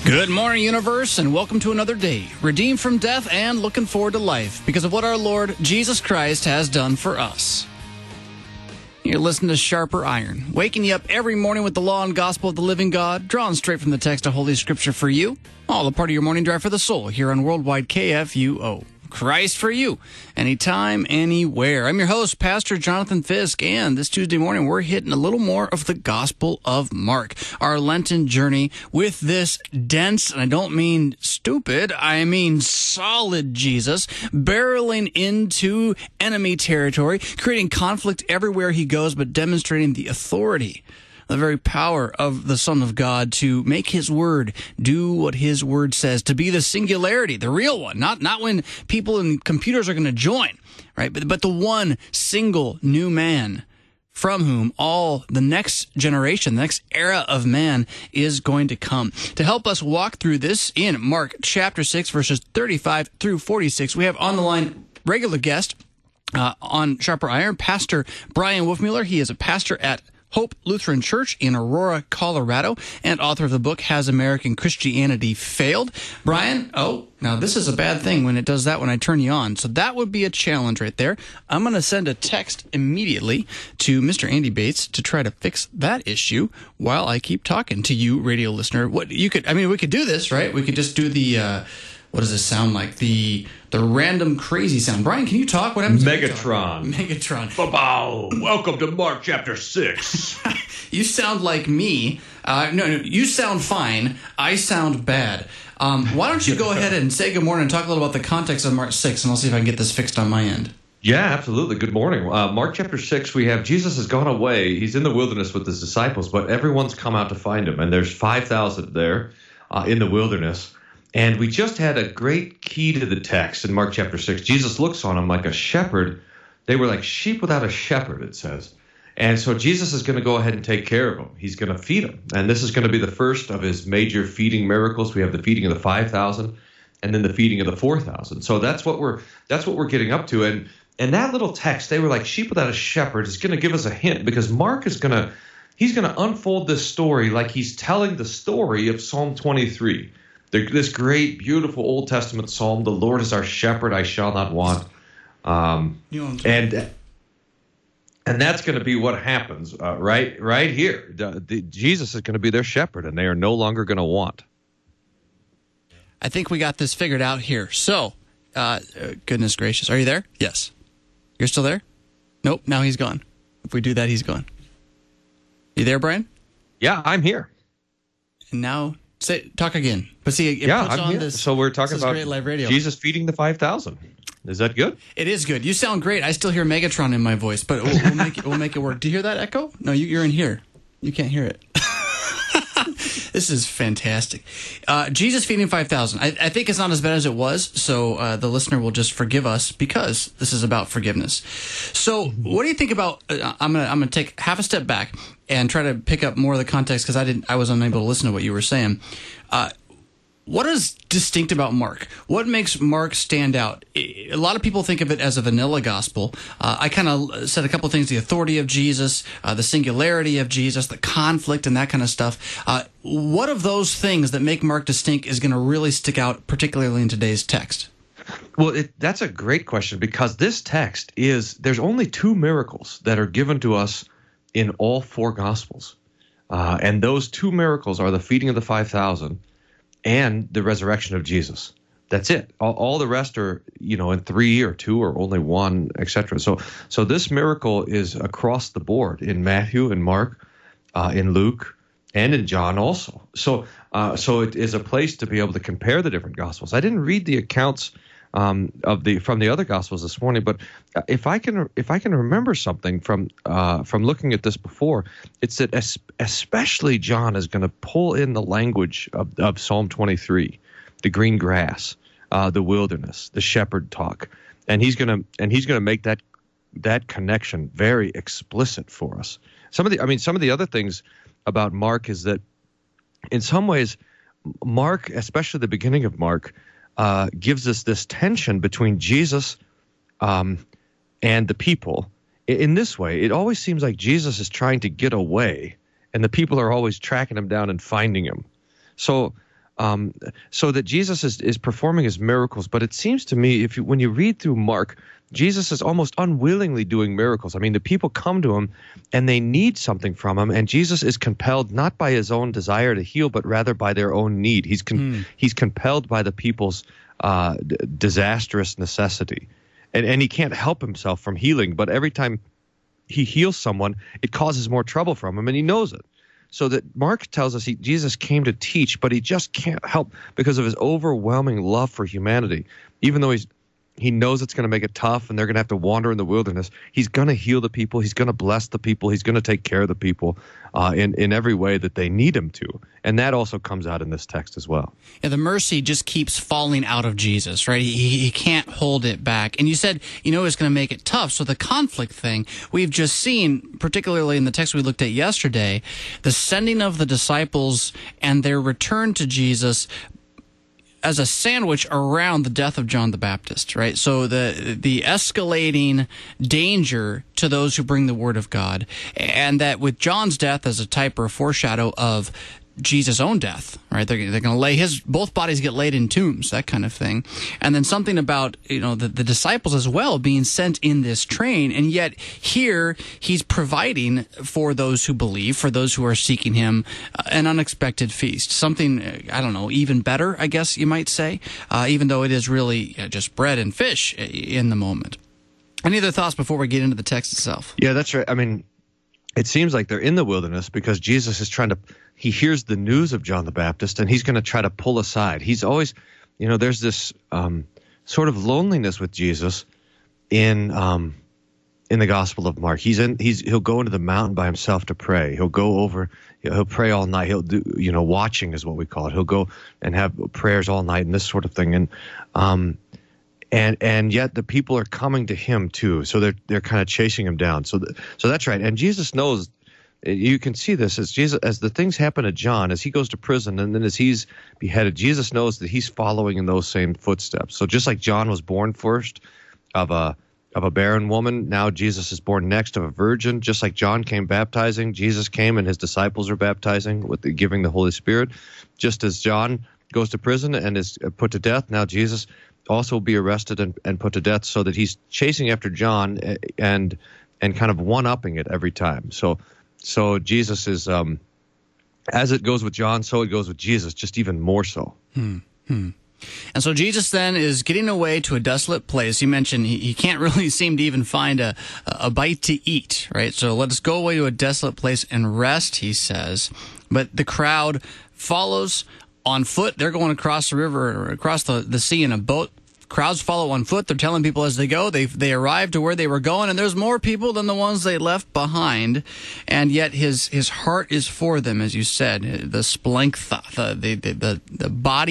Good morning, universe, and welcome to another day, redeemed from death and looking forward to life because of what our Lord Jesus Christ has done for us. You're listening to Sharper Iron, waking you up every morning with the law and gospel of the living God, drawn straight from the text of Holy Scripture for you, all a part of your morning drive for the soul here on Worldwide KFUO. Christ for you, anytime, anywhere. I'm your host, Pastor Jonathan Fisk, and this Tuesday morning we're hitting a little more of the Gospel of Mark, our Lenten journey with this dense, and I don't mean stupid, I mean solid Jesus, barreling into enemy territory, creating conflict everywhere he goes, but demonstrating the authority, the very power of the Son of God to make his word do what his word says, to be the singularity, the real one, not when people and computers are going to join, right? But the one single new man from whom all the next generation, the next era of man is going to come. To help us walk through this in Mark chapter 6, verses 35 through 46, we have on the line regular guest on Sharper Iron, Pastor Brian Wolfmueller. He is a pastor at Hope Lutheran Church in Aurora, Colorado, and author of the book, Has American Christianity Failed? Brian, now this is a bad thing when it does that when I turn you on. So that would be a challenge right there. I'm going to send a text immediately to Mr. Andy Bates to try to fix that issue while I keep talking to you, radio listener. We could do this, right? We could just do the, what does this sound like? The random crazy sound. Brian, can you talk? What happens? Megatron. Megatron. Welcome to Mark chapter 6. You sound like me. No, you sound fine. I sound bad. Why don't you go ahead and say good morning and talk a little about the context of Mark 6, and I'll see if I can get this fixed on my end. Yeah, absolutely. Good morning. Mark chapter 6, we have Jesus has gone away. He's in the wilderness with his disciples, but everyone's come out to find him, and there's 5,000 there in the wilderness. And we just had a great key to the text in Mark chapter 6. Jesus looks on them like a shepherd. They were like sheep without a shepherd, it says. And so Jesus is going to go ahead and take care of them. He's going to feed them. And this is going to be the first of his major feeding miracles. We have the feeding of the 5,000 and then the feeding of the 4,000. So that's what we're getting up to. And that little text, they were like sheep without a shepherd, is going to give us a hint because Mark is going to unfold this story like he's telling the story of Psalm 23. This great, beautiful Old Testament psalm, the Lord is our shepherd, I shall not want. And that's going to be what happens right here. Jesus is going to be their shepherd, and they are no longer going to want. I think we got this figured out here. So, goodness gracious. Are you there? Yes. You're still there? Nope, now he's gone. If we do that, he's gone. You there, Brian? Yeah, I'm here. And now... talk again. But see, it puts I'm on here. this. So we're talking about great live radio. Jesus feeding the 5,000. Is that good? It is good. You sound great. I still hear Megatron in my voice, but we'll make it work. Do you hear that echo? No, you're in here. You can't hear it. This is fantastic. Jesus feeding 5,000. I think it's not as bad as it was, so the listener will just forgive us because this is about forgiveness. So what do you think about, I'm gonna take half a step back and try to pick up more of the context because I was unable to listen to what you were saying. What is distinct about Mark? What makes Mark stand out? A lot of people think of it as a vanilla gospel. I kind of said a couple of things, the authority of Jesus, the singularity of Jesus, the conflict and that kind of stuff. What of those things that make Mark distinct is going to really stick out, particularly in today's text? Well, that's a great question because this text there's only two miracles that are given to us in all four Gospels. And those two miracles are the feeding of the 5,000 and the resurrection of Jesus. That's it. All the rest are, in 3 or 2 or only 1, etc. So this miracle is across the board in Matthew and Mark, in Luke, and in John also. So it is a place to be able to compare the different Gospels. I didn't read the accounts from the other Gospels this morning, but if I can remember something from looking at this before, it's that especially John is going to pull in the language of Psalm 23, the green grass, the wilderness, the shepherd talk, and he's going to make that connection very explicit for us. Some of the other things about Mark is that in some ways, Mark, especially the beginning of Mark, gives us this tension between Jesus and the people. In this way, it always seems like Jesus is trying to get away, and the people are always tracking him down and finding him. So so that Jesus is performing his miracles. But it seems to me, when you read through Mark, Jesus is almost unwillingly doing miracles. I mean, the people come to him and they need something from him, and Jesus is compelled not by his own desire to heal, but rather by their own need. He's compelled by the people's disastrous necessity, and he can't help himself from healing. But every time he heals someone, it causes more trouble from him, and he knows it. So that Mark tells us Jesus came to teach, but he just can't help because of his overwhelming love for humanity. Even though he knows it's going to make it tough and they're going to have to wander in the wilderness, he's going to heal the people. He's going to bless the people. He's going to take care of the people in every way that they need him to. And that also comes out in this text as well. Yeah, the mercy just keeps falling out of Jesus, right? He can't hold it back. And you said, it's going to make it tough. So the conflict thing, we've just seen, particularly in the text we looked at yesterday, the sending of the disciples and their return to Jesus as a sandwich around the death of John the Baptist, right? So the escalating danger to those who bring the word of God, and that with John's death as a type or a foreshadow of Jesus' own death, right? They're going to lay both bodies get laid in tombs, that kind of thing. And then something about, the disciples as well being sent in this train. And yet here he's providing for those who believe, for those who are seeking him, an unexpected feast. Something, I don't know, even better, I guess you might say, even though it is really just bread and fish in the moment. Any other thoughts before we get into the text itself? Yeah, that's right. I mean, it seems like they're in the wilderness because Jesus is he hears the news of John the Baptist, and he's going to try to pull aside. He's always, there's this sort of loneliness with Jesus in the Gospel of Mark. He'll go into the mountain by himself to pray. He'll pray all night. He'll do, watching is what we call it. He'll go and have prayers all night and this sort of thing. And yet the people are coming to him too. So they're kind of chasing him down. So that's right. And Jesus knows. You can see this as the things happen to John, as he goes to prison, and then as he's beheaded, Jesus knows that he's following in those same footsteps. So just like John was born first of a barren woman, now Jesus is born next of a virgin. Just like John came baptizing, Jesus came and his disciples are baptizing with giving the Holy Spirit. Just as John goes to prison and is put to death, now Jesus also will be arrested and put to death, so that he's chasing after John and kind of one-upping it every time. So Jesus is, as it goes with John, so it goes with Jesus, just even more so. And so Jesus then is getting away to a desolate place. You mentioned he can't really seem to even find a bite to eat, right? So let us go away to a desolate place and rest, he says. But the crowd follows on foot. They're going across the river, or across the sea in a boat. Crowds follow on foot. They're telling people as they go. They arrive to where they were going, and there's more people than the ones they left behind. And yet his heart is for them, as you said. The splenctha, the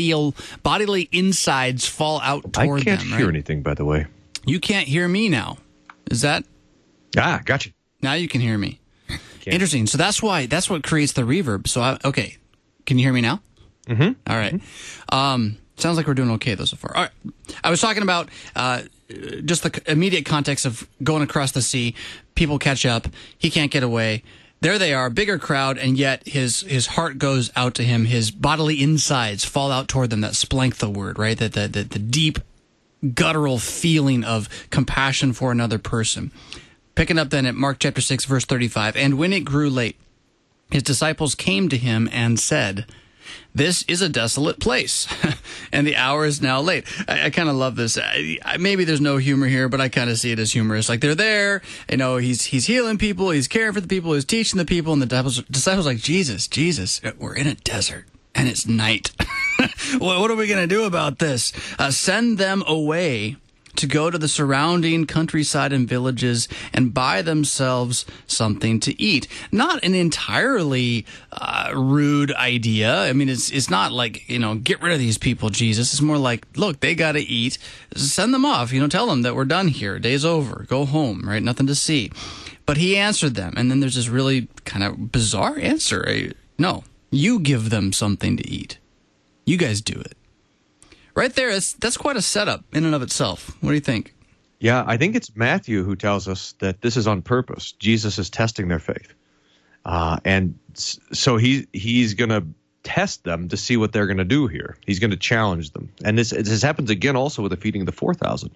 bodily insides fall out toward them. I can't hear anything, by the way. You can't hear me now. Is that? Gotcha. Now you can hear me. Interesting. So that's what creates the reverb. So okay, can you hear me now? Mm-hmm. All right. Sounds like we're doing okay, though, so far. All right. I was talking about just the immediate context of going across the sea. People catch up. He can't get away. There they are, bigger crowd, and yet his heart goes out to him. His bodily insides fall out toward them. That splenctha word, right? That the deep, guttural feeling of compassion for another person. Picking up then at Mark chapter 6, verse 35. And when it grew late, his disciples came to him and said, "This is a desolate place, and the hour is now late." I kind of love this. Maybe there's no humor here, but I kind of see it as humorous. Like, they're there, he's healing people, he's caring for the people, he's teaching the people, and the disciples like, Jesus, we're in a desert, and it's night. What are we going to do about this? Send them away to go to the surrounding countryside and villages and buy themselves something to eat. Not an entirely rude idea. I mean, it's not like, get rid of these people, Jesus. It's more like, look, they got to eat. Send them off. Tell them that we're done here. Day's over. Go home, right? Nothing to see. But he answered them. And then there's this really kind of bizarre answer. No, you give them something to eat. You guys do it. Right there, that's quite a setup in and of itself. What do you think? Yeah, I think it's Matthew who tells us that this is on purpose. Jesus is testing their faith. And so he's going to test them to see what they're going to do here. He's going to challenge them. And this happens again also with the feeding of the 4,000.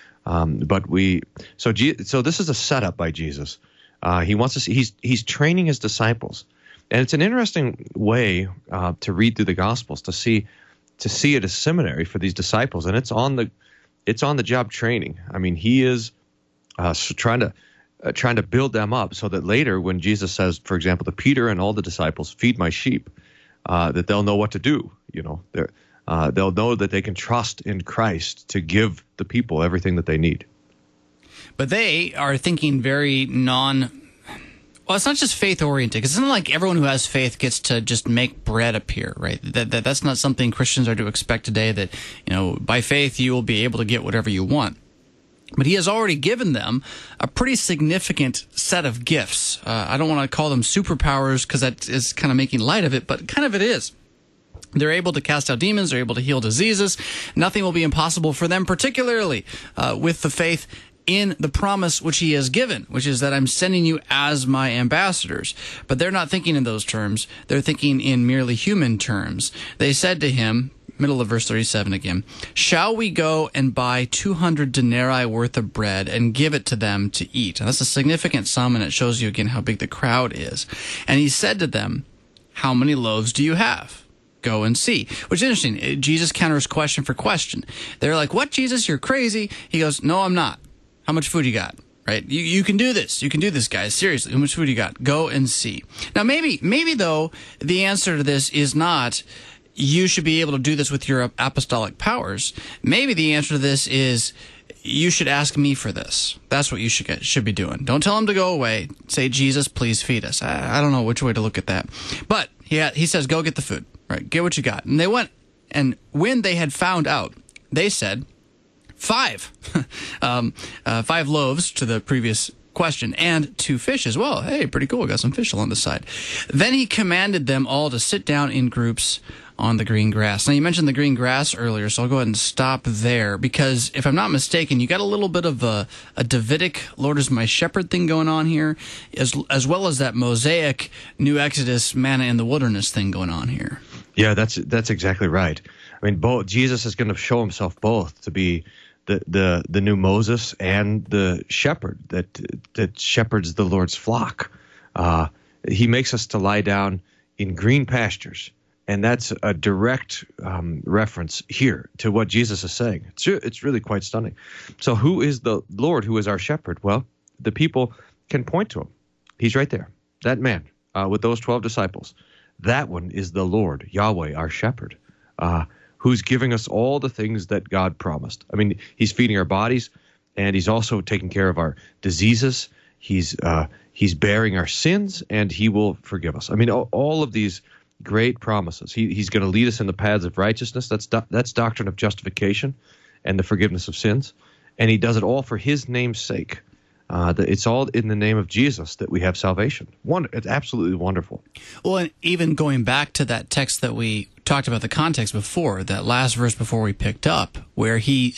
So this is a setup by Jesus. He wants to see, he's training his disciples. And it's an interesting way to read through the Gospels, to see it as seminary for these disciples. And it's on the job training. I mean, he is trying to build them up so that later when Jesus says, for example, to Peter and all the disciples, feed my sheep, that they'll know what to do. They'll know that they can trust in Christ to give the people everything that they need. But they are thinking very well, it's not just faith-oriented, because it's not like everyone who has faith gets to just make bread appear, right? That's not something Christians are to expect today, that, by faith you will be able to get whatever you want. But he has already given them a pretty significant set of gifts. I don't want to call them superpowers because that is kind of making light of it, but kind of it is. They're able to cast out demons. They're able to heal diseases. Nothing will be impossible for them, particularly with the faith in the promise which he has given, which is that I'm sending you as my ambassadors. But they're not thinking in those terms. They're thinking in merely human terms. They said to him, middle of verse 37 again, shall we go and buy 200 denarii worth of bread and give it to them to eat? Now, that's a significant sum, and it shows you again how big the crowd is. And he said to them, how many loaves do you have? Go and see. Which is interesting. Jesus counters question for question. They're like, what, Jesus? You're crazy. He goes, no, I'm not. How much food you got? Right? You can do this. You can do this, guys. Seriously. How much food you got? Go and see. Now, maybe though, the answer to this is not, you should be able to do this with your apostolic powers. Maybe the answer to this is, you should ask me for this. That's what you should be doing. Don't tell him to go away. Say, Jesus, please feed us. I don't know which way to look at that. But he says, go get the food. Right? Get what you got. And they went, and when they had found out, they said, 5. 5 loaves to the previous question, and 2 fish as well. Hey, pretty cool. Got some fish along the side. Then he commanded them all to sit down in groups on the green grass. Now, you mentioned the green grass earlier, so I'll go ahead and stop there, because if I'm not mistaken, you got a little bit of a Davidic Lord is my shepherd thing going on here, as well as that Mosaic New Exodus manna in the wilderness thing going on here. Yeah, that's exactly right. I mean, Jesus is going to show himself both to be the new Moses and the shepherd that shepherds the Lord's flock. He makes us to lie down in green pastures. And that's a direct reference here to what Jesus is saying. It's really quite stunning. So who is the Lord who is our shepherd? Well, the people can point to him. He's right there. That man with those 12 disciples. That one is the Lord, Yahweh, our shepherd, who's giving us all the things that God promised. I mean, he's feeding our bodies, and he's also taking care of our diseases. He's bearing our sins, and he will forgive us. I mean, all of these great promises. He's going to lead us in the paths of righteousness. That's doctrine of justification and the forgiveness of sins. And he does it all for his name's sake. It's all in the name of Jesus that we have salvation. It's absolutely wonderful. Well, and even going back to that text that we talked about, the context before, that last verse before we picked up, where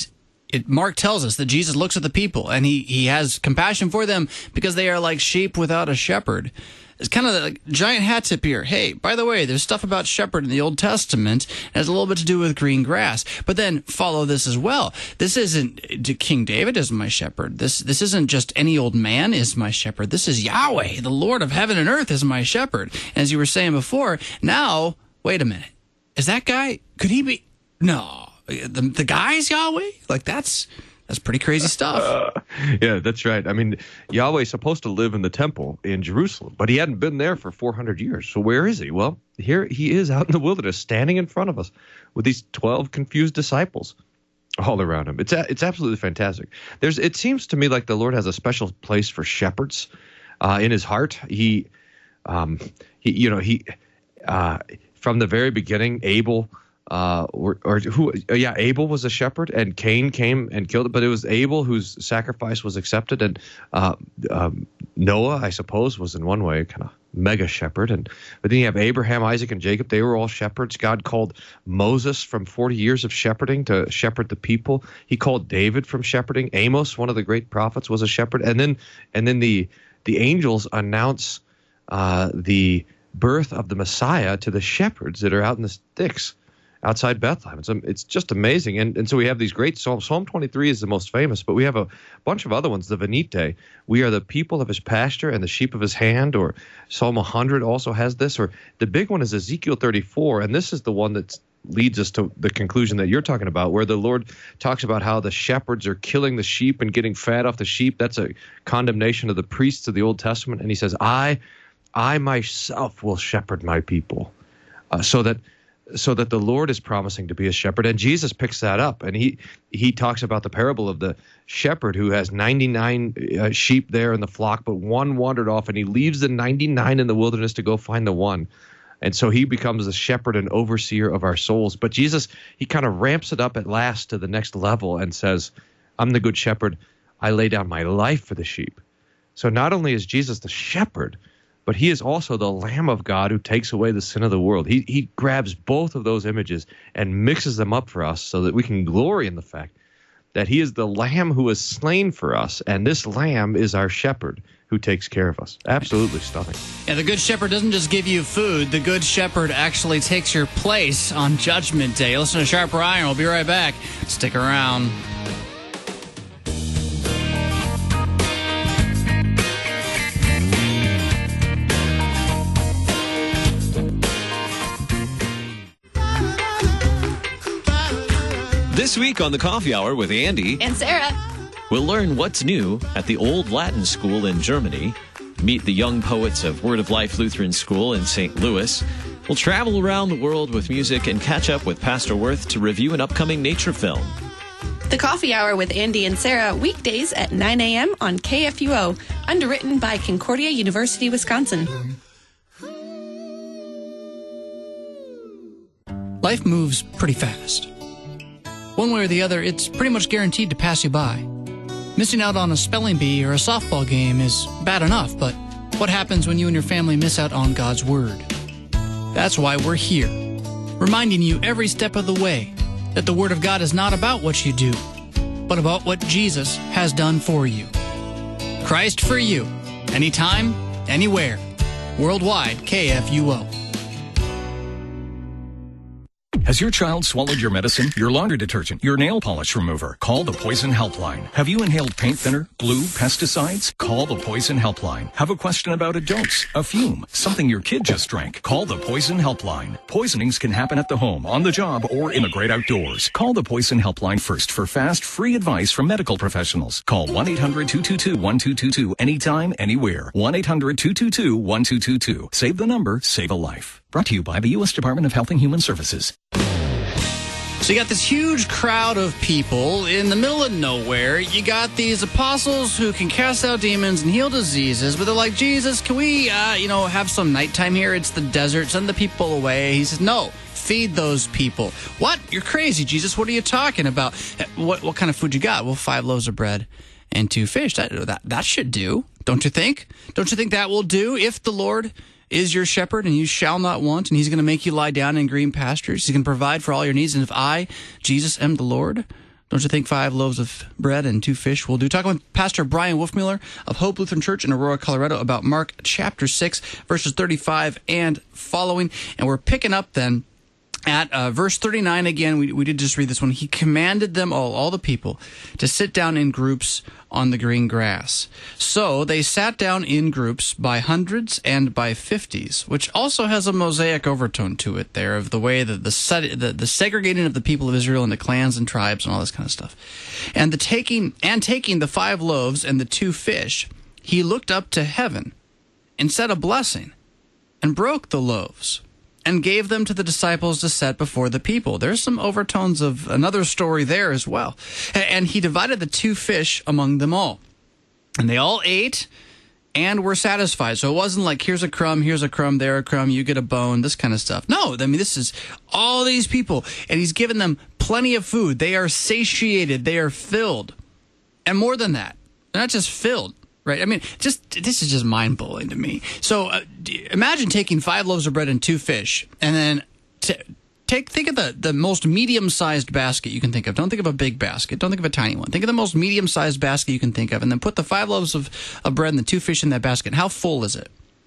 Mark tells us that Jesus looks at the people and he has compassion for them because they are like sheep without a shepherd. It's kind of like giant hat tip here. Hey, by the way, there's stuff about shepherd in the Old Testament. It has a little bit to do with green grass. But then follow this as well. This isn't King David is my shepherd. This isn't just any old man is my shepherd. This is Yahweh, the Lord of heaven and earth is my shepherd. And as you were saying before, now, wait a minute. Is that guy, could he be? No. The guy's Yahweh? Like, that's pretty crazy stuff. Yeah, that's right. I mean, Yahweh's supposed to live in the temple in Jerusalem, but he hadn't been there for 400 years. So where is he? Well, here he is out in the wilderness, standing in front of us with these 12 confused disciples all around him. It's absolutely fantastic. It seems to me like the Lord has a special place for shepherds in his heart. He from the very beginning, Abel. Abel was a shepherd, and Cain came and killed it. But it was Abel whose sacrifice was accepted, and Noah, I suppose, was in one way kind of mega shepherd. But then you have Abraham, Isaac, and Jacob. They were all shepherds. God called Moses from 40 years of shepherding to shepherd the people. He called David from shepherding. Amos, one of the great prophets, was a shepherd. And then the angels announce the birth of the Messiah to the shepherds that are out in the sticks outside Bethlehem. It's just amazing. And so we have these great Psalms. Psalm 23 is the most famous, but we have a bunch of other ones. The Venite, we are the people of his pasture and the sheep of his hand, or Psalm 100 also has this, or the big one is Ezekiel 34, and this is the one that leads us to the conclusion that you're talking about, where the Lord talks about how the shepherds are killing the sheep and getting fat off the sheep. That's a condemnation of the priests of the Old Testament. And he says, I myself will shepherd my people, so that the Lord is promising to be a shepherd. And Jesus picks that up, and he talks about the parable of the shepherd who has 99 sheep there in the flock, but one wandered off, and he leaves the 99 in the wilderness to go find the one. And so he becomes the shepherd and overseer of our souls. But Jesus, he kind of ramps it up at last to the next level and says, I'm the good shepherd. I lay down my life for the sheep. So not only is Jesus the shepherd, but he is also the Lamb of God who takes away the sin of the world. He grabs both of those images and mixes them up for us so that we can glory in the fact that he is the Lamb who is slain for us, and this Lamb is our shepherd who takes care of us. Absolutely stunning. Yeah, the Good Shepherd doesn't just give you food. The Good Shepherd actually takes your place on Judgment Day. Listen to Sharper Iron. We'll be right back. Stick around. This week on the Coffee Hour with Andy and Sarah, we'll learn what's new at the Old Latin School in Germany, meet the young poets of Word of Life Lutheran School in St. Louis. We'll travel around the world with music and catch up with Pastor Worth to review an upcoming nature film. The Coffee Hour with Andy and Sarah, weekdays at 9 a.m. on KFUO, underwritten by Concordia University, Wisconsin. Life moves pretty fast. One way or the other, it's pretty much guaranteed to pass you by. Missing out on a spelling bee or a softball game is bad enough, but what happens when you and your family miss out on God's Word? That's why we're here, reminding you every step of the way that the Word of God is not about what you do, but about what Jesus has done for you. Christ for you, anytime, anywhere. Worldwide, KFUO. Has your child swallowed your medicine, your laundry detergent, your nail polish remover? Call the Poison Helpline. Have you inhaled paint thinner, glue, pesticides? Call the Poison Helpline. Have a question about a dose, a fume, something your kid just drank? Call the Poison Helpline. Poisonings can happen at the home, on the job, or in the great outdoors. Call the Poison Helpline first for fast, free advice from medical professionals. Call 1-800-222-1222 anytime, anywhere. 1-800-222-1222. Save the number, save a life. Brought to you by the U.S. Department of Health and Human Services. So you got this huge crowd of people in the middle of nowhere. You got these apostles who can cast out demons and heal diseases, but they're like, Jesus, can we, have some nighttime here? It's the desert. Send the people away. He says, no, feed those people. What? You're crazy, Jesus. What are you talking about? What kind of food you got? Well, 5 loaves of bread and 2 fish. That should do, don't you think? Don't you think that will do if the Lord is your shepherd, and you shall not want, and he's going to make you lie down in green pastures. He's going to provide for all your needs. And if I, Jesus, am the Lord, don't you think 5 loaves of bread and 2 fish will do? Talking with Pastor Brian Wolfmueller of Hope Lutheran Church in Aurora, Colorado, about Mark chapter 6, verses 35 and following. And we're picking up then at verse 39 again. We did just read this one. He commanded them all the people, to sit down in groups on the green grass. So they sat down in groups by hundreds and by 50s, which also has a Mosaic overtone to it there of the way that the segregating of the people of Israel into clans and tribes and all this kind of stuff. And taking the 5 loaves and the 2 fish, he looked up to heaven and said a blessing and broke the loaves and gave them to the disciples to set before the people. There's some overtones of another story there as well. And he divided the 2 fish among them all. And they all ate and were satisfied. So it wasn't like, here's a crumb, there a crumb, you get a bone, this kind of stuff. No, I mean, this is all these people. And he's given them plenty of food. They are satiated. They are filled. And more than that, they're not just filled. Right? I mean, this is just mind-blowing to me. So imagine taking 5 loaves of bread and 2 fish, and then think of the most medium-sized basket you can think of. Don't think of a big basket. Don't think of a tiny one. Think of the most medium-sized basket you can think of, and then put the 5 loaves of bread and the 2 fish in that basket. How full is it?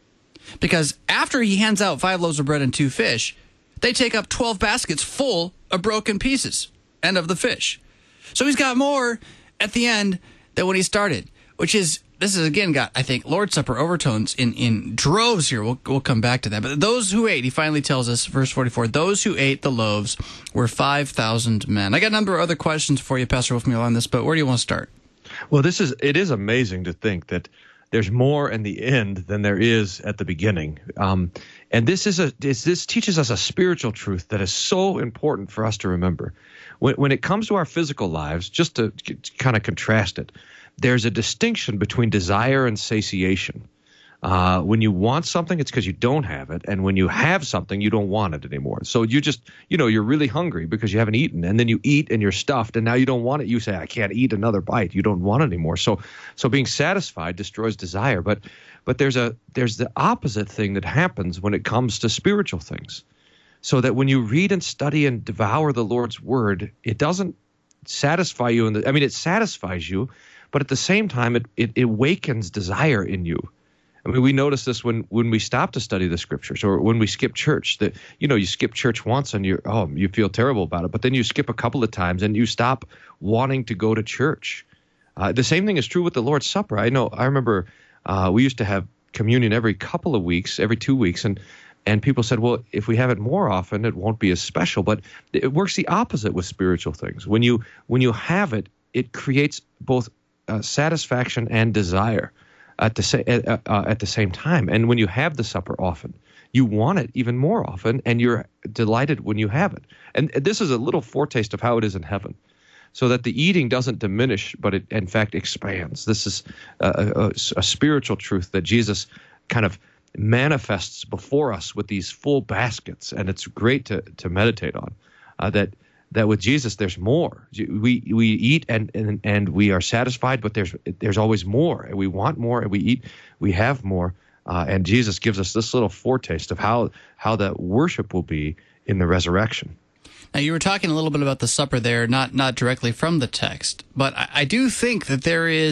Because after he hands out 5 loaves of bread and 2 fish, they take up 12 baskets full of broken pieces and of the fish. So he's got more at the end than when he started, this is again got, I think, Lord's Supper overtones in droves here. We'll come back to that. But those who ate, he finally tells us, verse 44, those who ate the loaves were 5,000 men. I got a number of other questions for you, Pastor Wolfmueller, on this, but where do you want to start? Well, it is amazing to think that there's more in the end than there is at the beginning. And this teaches us a spiritual truth that is so important for us to remember. When it comes to our physical lives, just to kind of contrast it, there's a distinction between desire and satiation. When you want something, it's because you don't have it. And when you have something, you don't want it anymore. So you just, you're really hungry because you haven't eaten. And then you eat and you're stuffed and now you don't want it. You say, I can't eat another bite. You don't want it anymore. So being satisfied destroys desire. But there's the opposite thing that happens when it comes to spiritual things. So that when you read and study and devour the Lord's word, it doesn't satisfy you. It satisfies you, but at the same time, it awakens desire in you. I mean, we notice this when we stop to study the scriptures or when we skip church, that, you skip church once and you feel terrible about it, but then you skip a couple of times and you stop wanting to go to church. The same thing is true with the Lord's Supper. I remember we used to have communion every couple of weeks, every 2 weeks, and people said, well, if we have it more often, it won't be as special. But it works the opposite with spiritual things. When you have it, it creates both satisfaction and desire at the same time. And when you have the supper often, you want it even more often, and you're delighted when you have it. And this is a little foretaste of how it is in heaven, so that the eating doesn't diminish, but it, in fact, expands. This is a spiritual truth that Jesus kind of manifests before us with these full baskets, and it's great to meditate on. That with Jesus, there's more. We eat and we are satisfied, but there's always more, and we want more, and we eat, we have more, and Jesus gives us this little foretaste of how that worship will be in the resurrection. Now, you were talking a little bit about the supper there, not directly from the text, but I do think that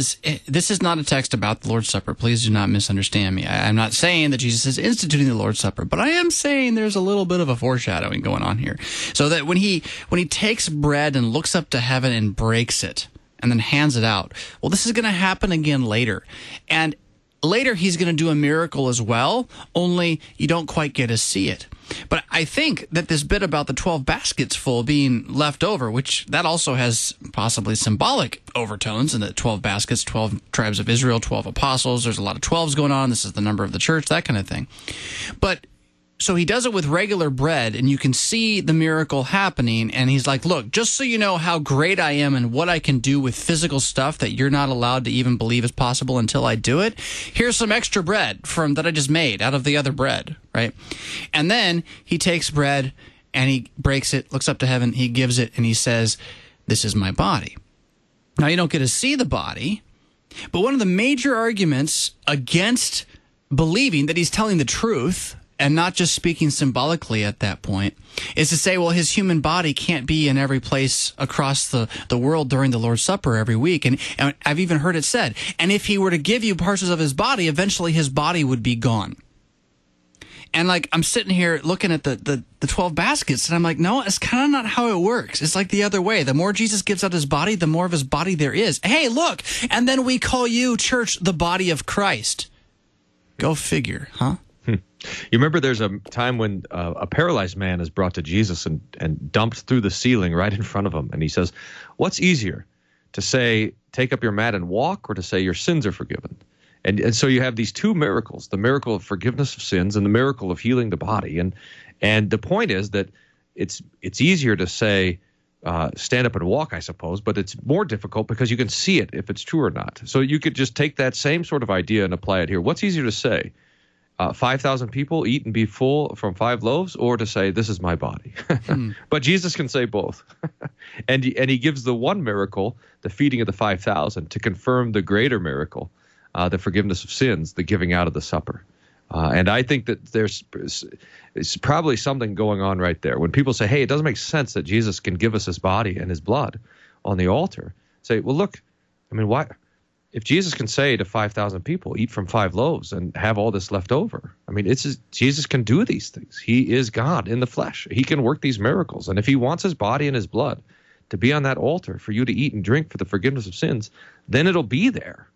this is not a text about the Lord's Supper. Please do not misunderstand me. I'm not saying that Jesus is instituting the Lord's Supper, but I am saying there's a little bit of a foreshadowing going on here. So that when he takes bread and looks up to heaven and breaks it and then hands it out, well, this is going to happen again later. And later he's going to do a miracle as well, only you don't quite get to see it. But I think that this bit about the 12 baskets full being left over, which that also has possibly symbolic overtones in the 12 baskets, 12 tribes of Israel, 12 apostles. There's a lot of 12s going on. This is the number of the church, that kind of thing. But so he does it with regular bread, and you can see the miracle happening, and he's like, look, just so you know how great I am and what I can do with physical stuff that you're not allowed to even believe is possible until I do it, here's some extra bread that I just made out of the other bread, right? And then he takes bread, and he breaks it, looks up to heaven, he gives it, and he says, this is my body. Now, you don't get to see the body, but one of the major arguments against believing that he's telling the truth and not just speaking symbolically at that point, is to say, well, his human body can't be in every place across the world during the Lord's Supper every week. And I've even heard it said, and if he were to give you parts of his body, eventually his body would be gone. And I'm sitting here looking at the 12 baskets, and I'm like, no, it's kind of not how it works. It's like the other way. The more Jesus gives out his body, the more of his body there is. Hey, look, and then we call you, church, the body of Christ. Go figure, huh? You remember there's a time when a paralyzed man is brought to Jesus and dumped through the ceiling right in front of him. And he says, what's easier, to say, take up your mat and walk, or to say your sins are forgiven? And so you have these two miracles, the miracle of forgiveness of sins and the miracle of healing the body. And the point is that it's easier to say, stand up and walk, I suppose, but it's more difficult because you can see it if it's true or not. So you could just take that same sort of idea and apply it here. What's easier to say? 5,000 people eat and be full from 5 loaves, or to say, this is my body. But Jesus can say both. and he gives the one miracle, the feeding of the 5,000, to confirm the greater miracle, the forgiveness of sins, the giving out of the supper. And I think that there's probably something going on right there. When people say, hey, it doesn't make sense that Jesus can give us his body and his blood on the altar, say, well, look, I mean, why? if Jesus can say to 5,000 people, eat from 5 loaves and have all this left over, I mean, Jesus can do these things. He is God in the flesh. He can work these miracles. And if he wants his body and his blood to be on that altar for you to eat and drink for the forgiveness of sins, then it'll be there.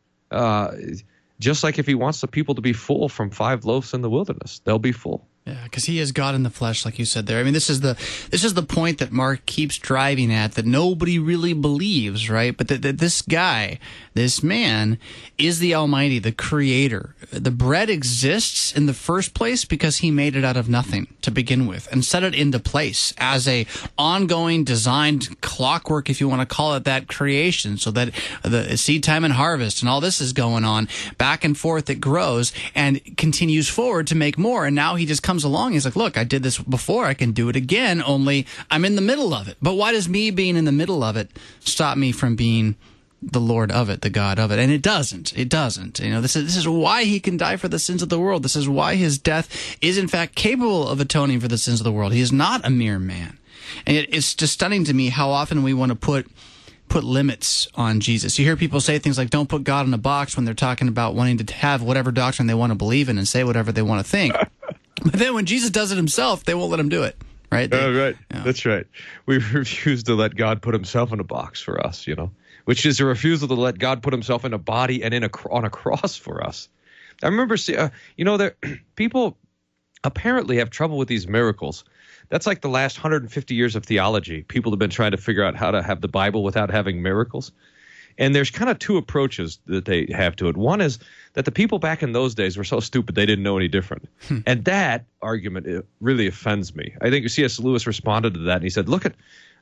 Just like if he wants the people to be full from 5 loaves in the wilderness, they'll be full. Yeah, because he is God in the flesh, like you said there. I mean, this is the point that Mark keeps driving at, that nobody really believes, right? But that this guy, this man, is the Almighty, the Creator. The bread exists in the first place because he made it out of nothing to begin with and set it into place as a ongoing designed clockwork, if you want to call it that, creation, so that the seed time and harvest and all this is going on back and forth. It grows and continues forward to make more. And now he just comes along. He's like, look, I did this before. I can do it again, only I'm in the middle of it. But why does me being in the middle of it stop me from being the Lord of it, the God of it? And it doesn't. It doesn't. You know, this is why he can die for the sins of the world. This is why his death is, in fact, capable of atoning for the sins of the world. He is not a mere man. And it's just stunning to me how often we want to put limits on Jesus. You hear people say things like, don't put God in a box, when they're talking about wanting to have whatever doctrine they want to believe in and say whatever they want to think. But then when Jesus does it himself, they won't let him do it. Right? Right. You know. That's right. We refuse to let God put himself in a box for us, you know, which is a refusal to let God put himself in a body and on a cross for us. I remember, people apparently have trouble with these miracles. That's like the last 150 years of theology. People have been trying to figure out how to have the Bible without having miracles. And there's kind of 2 approaches that they have to it. One is that the people back in those days were so stupid they didn't know any different. And that argument, it really offends me. I think C.S. Lewis responded to that, and he said, look,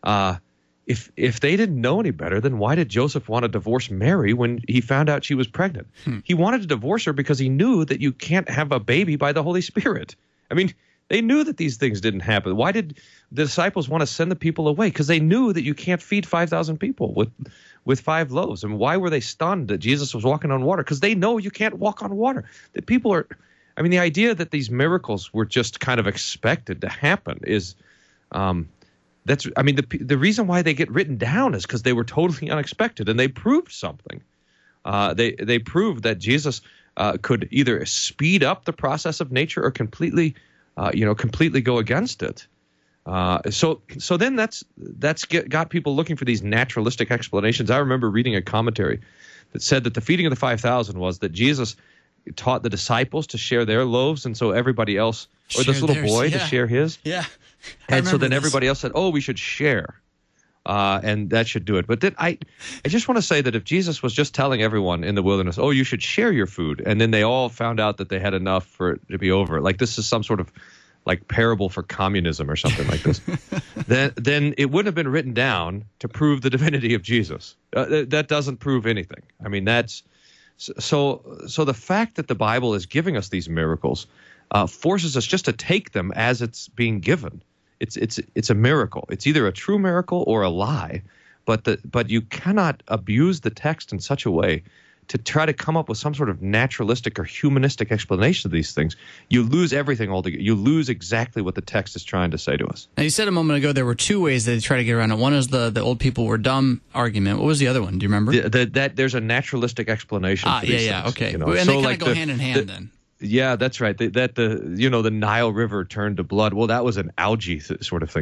if they didn't know any better, then why did Joseph want to divorce Mary when he found out she was pregnant? He wanted to divorce her because he knew that you can't have a baby by the Holy Spirit. I mean, they knew that these things didn't happen. Why did the disciples want to send the people away? Because they knew that you can't feed 5,000 people with 5 loaves. And why were they stunned that Jesus was walking on water? Because they know you can't walk on water. That people are, I mean, the idea that these miracles were just kind of expected to happen is, the reason why they get written down is because they were totally unexpected, and they proved something. They proved that Jesus could either speed up the process of nature or completely go against it. So then that's got people looking for these naturalistic explanations. I remember reading a commentary that said that the feeding of the 5,000 was that Jesus taught the disciples to share their loaves, and so everybody else, or this little boy, to share his. Yeah. And so then everybody else said, oh, we should share. And that should do it. But then I just want to say that if Jesus was just telling everyone in the wilderness, oh, you should share your food, and then they all found out that they had enough for it to be over, like this is some sort of like parable for communism or something like this, then it wouldn't have been written down to prove the divinity of Jesus. That doesn't prove anything. I mean, that's so the fact that the Bible is giving us these miracles forces us just to take them as it's being given. It's a miracle. It's either a true miracle or a lie, but you cannot abuse the text in such a way to try to come up with some sort of naturalistic or humanistic explanation of these things. You lose everything altogether. You lose exactly what the text is trying to say to us. Now, you said a moment ago there were 2 ways that they try to get around it. One is the old people were dumb argument. What was the other one? Do you remember? That there's a naturalistic explanation for these things. Okay. You know? And so they kind of go hand in hand then. Yeah, that's right. The Nile River turned to blood. Well, that was an algae sort of thing.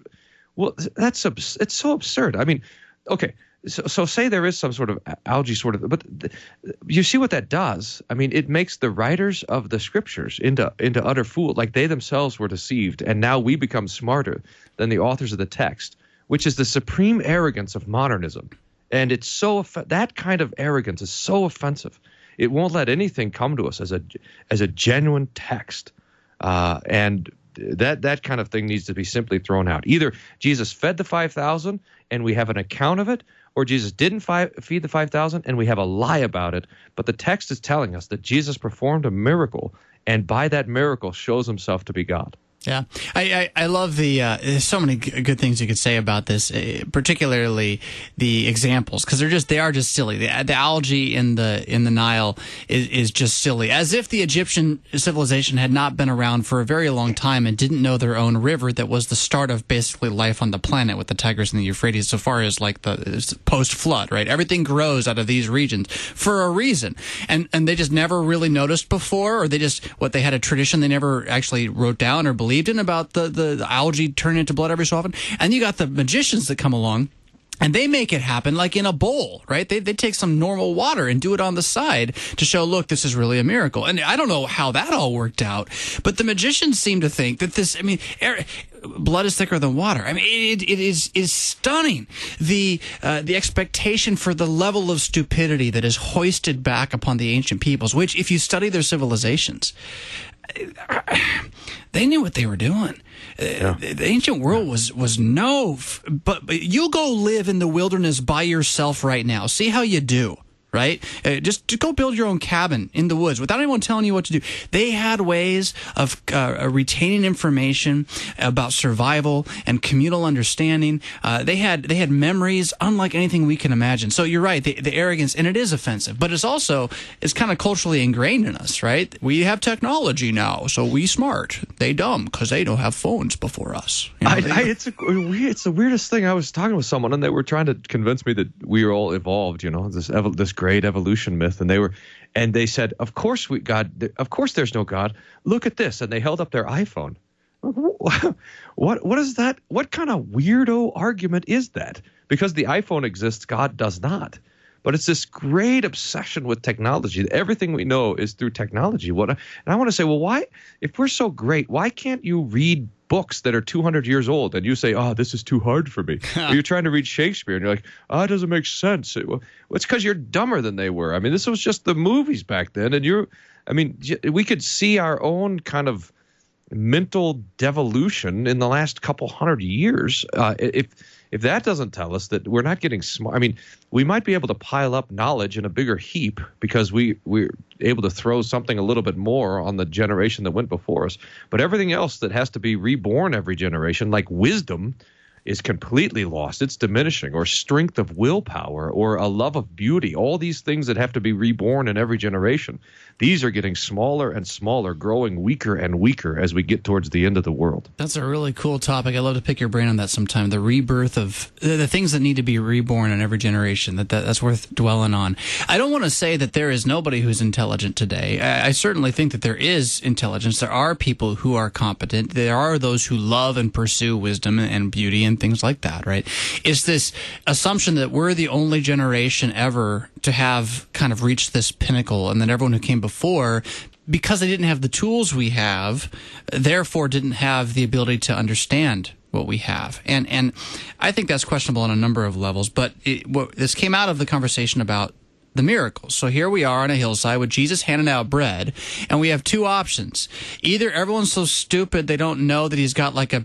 It's so absurd. I mean, okay. So say there is some sort of algae sort of, but you see what that does? I mean, it makes the writers of the scriptures into utter fools. Like they themselves were deceived, and now we become smarter than the authors of the text, which is the supreme arrogance of modernism. And it's that kind of arrogance is so offensive. It won't let anything come to us as a genuine text, and that kind of thing needs to be simply thrown out. Either Jesus fed the 5,000 and we have an account of it, or Jesus didn't feed the 5,000 and we have a lie about it. But the text is telling us that Jesus performed a miracle, and by that miracle shows himself to be God. Yeah, I love there's so many good things you could say about this, particularly the examples, because they are just silly. The algae in the Nile is just silly, as if the Egyptian civilization had not been around for a very long time and didn't know their own river that was the start of basically life on the planet, with the Tigris and the Euphrates, so far as like the post-flood, right? Everything grows out of these regions for a reason, and they just never really noticed before, or they had a tradition they never actually wrote down or believed in about the algae turning into blood every so often. And you got the magicians that come along, and they make it happen like in a bowl, right? They take some normal water and do it on the side to show, look, this is really a miracle. And I don't know how that all worked out, but the magicians seem to think that blood is thicker than water. I mean, it is stunning, the expectation for the level of stupidity that is hoisted back upon the ancient peoples, which, if you study their civilizations, they knew what they were doing. Yeah. The ancient world was but you go live in the wilderness by yourself right now. See how you do. Right? Just go build your own cabin in the woods without anyone telling you what to do. They had ways of retaining information about survival and communal understanding. They had memories unlike anything we can imagine. So you're right, the arrogance, and it is offensive, but it's kind of culturally ingrained in us, right? We have technology now, so we smart. They dumb because they don't have phones before us. It's the weirdest thing. I was talking with someone, and they were trying to convince me that we are all evolved. This great evolution myth, and they said, of course there's no God. Look at this, and they held up their iPhone. What is that? What kind of weirdo argument is that? Because the iPhone exists, God does not. But it's this great obsession with technology. Everything we know is through technology. And I want to say, well, why, if we're so great, why can't you read books that are 200 years old and you say, this is too hard for me? Or you're trying to read Shakespeare and you're like, it doesn't make sense. It's because you're dumber than they were. I mean, this was just the movies back then. And we could see our own kind of mental devolution in the last couple hundred years. If that doesn't tell us that we're not getting smart, I mean, we might be able to pile up knowledge in a bigger heap because we're able to throw something a little bit more on the generation that went before us. But everything else that has to be reborn every generation, like wisdom, is completely lost. It's diminishing, or strength of willpower, or a love of beauty. All these things that have to be reborn in every generation. These are getting smaller and smaller, growing weaker and weaker as we get towards the end of the world. That's a really cool topic. I'd love to pick your brain on that sometime. The rebirth of the things that need to be reborn in every generation. That's worth dwelling on. I don't want to say that there is nobody who's intelligent today. I certainly think that there is intelligence. There are people who are competent. There are those who love and pursue wisdom and beauty and things like that, right? It's this assumption that we're the only generation ever to have kind of reached this pinnacle, and that everyone who came before, because they didn't have the tools we have, therefore didn't have the ability to understand what we have. And I think that's questionable on a number of levels, but this came out of the conversation about the miracles. So here we are on a hillside with Jesus handing out bread, and we have two options. Either everyone's so stupid they don't know that he's got like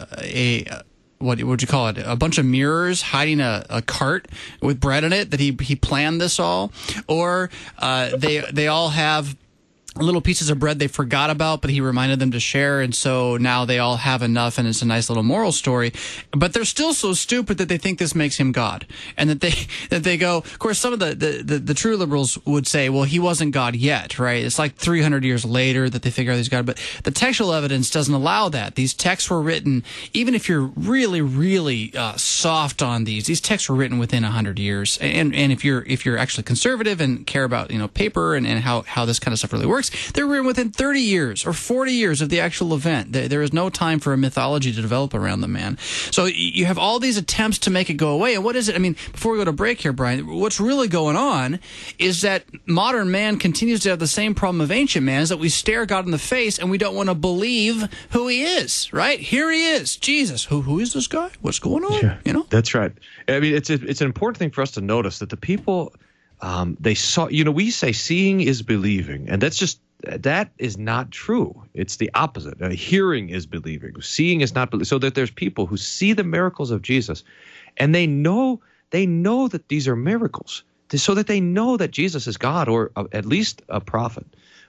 what would you call it? A bunch of mirrors hiding a cart with bread in it, that he planned this all, or they all have little pieces of bread they forgot about, but he reminded them to share, and so now they all have enough, and it's a nice little moral story. But they're still so stupid that they think this makes him God, and that they go. Of course, some of the true liberals would say, well, he wasn't God yet, right? It's like 300 years later that they figure out he's God. But the textual evidence doesn't allow that. These texts were written, even if you're really, really soft on these texts were written within 100 years. And if you're actually conservative and care about paper and how this kind of stuff really works, they're written within 30 years or 40 years of the actual event. There is no time for a mythology to develop around the man. So you have all these attempts to make it go away. And what is it? I mean, before we go to break here, Brian, what's really going on is that modern man continues to have the same problem of ancient man, is that we stare God in the face and we don't want to believe who he is, right? Here he is, Jesus. Who is this guy? What's going on? Yeah, that's right. I mean, it's an important thing for us to notice that the people, they saw, we say seeing is believing, and that is not true. It's the opposite. Hearing is believing. Seeing is not believing. So that there's people who see the miracles of Jesus, and they know that these are miracles, so that they know that Jesus is God, or at least a prophet.